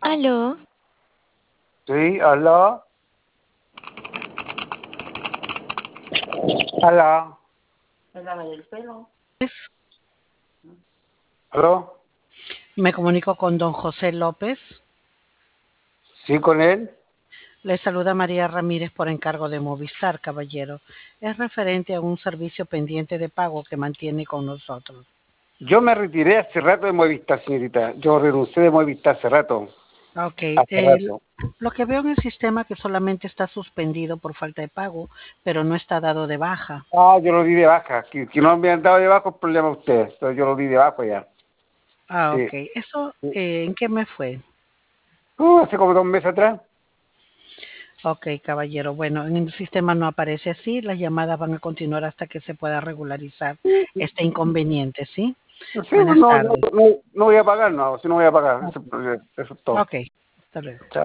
Aló, Sí, aló, aló, aló, Me comunico con don José López. sí, con él. Le saluda María Ramírez por encargo de Movistar, caballero. Es referente a un servicio pendiente de pago que mantiene con nosotros. Yo me retiré hace rato de Movistar, señorita. Yo renuncié de Movistar hace rato, Ok, hace rato. lo que veo en el sistema que solamente está suspendido por falta de pago, pero no está dado de baja. Ah, yo lo di de baja. Que no me han dado de baja es problema de ustedes. Pero yo lo di de baja ya. Ah, Sí. ok. ¿Eso Sí. en qué me fue? Hace como 2 meses atrás. Ok, caballero. Bueno, en el sistema no aparece así. Las llamadas van a continuar hasta que se pueda regularizar este inconveniente, ¿sí? Sí, Buenas no, tardes. no voy a pagar, no, si no voy a pagar. Eso es todo. Ok, hasta luego. Chao.